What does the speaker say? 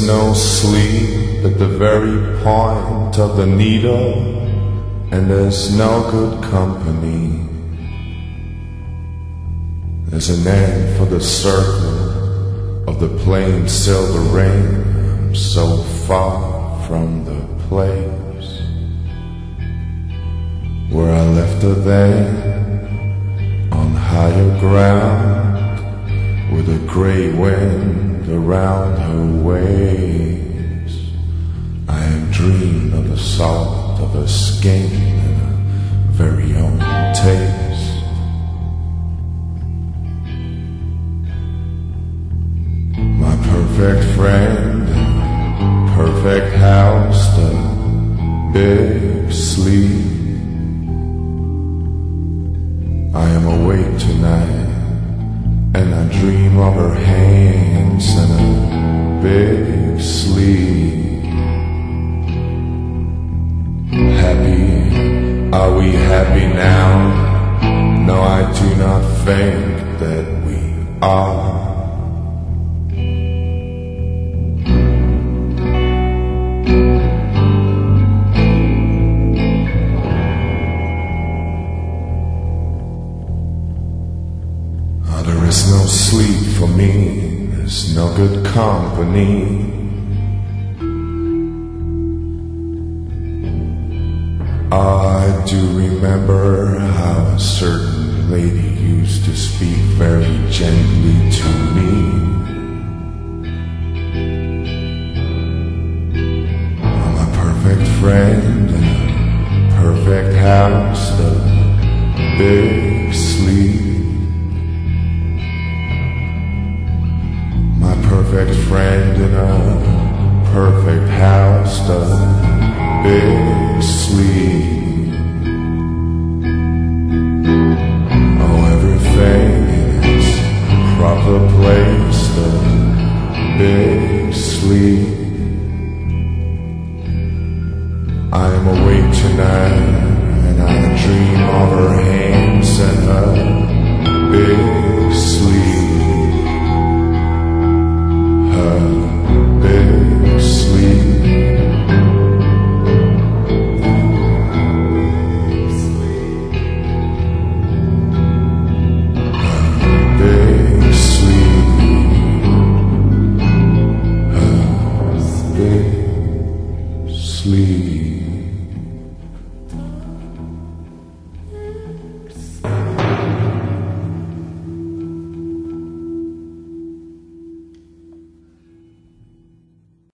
no sleep at the very point of the needle, and there's no good company. There's an end for the circle of the plain silver rain. I'm so far from the place where I left her then, on higher ground, with a grey wind around her waves. I have dreamed of the salt of her skin and her very own taste. My perfect friend, perfect house, the big sleep. I am awake tonight, and I dream of her hands and a big sleep. Happy, are we happy now? No, I do not think that we are. There is no sleep for me, there's no good company. I do remember how a certain lady used to speak very gently to me. I'm a perfect friend in a perfect house, the big sleep. Perfect friend in a perfect house, the big sleep. Oh, everything in its proper place, the big sleep. I am awake tonight, and I dream of her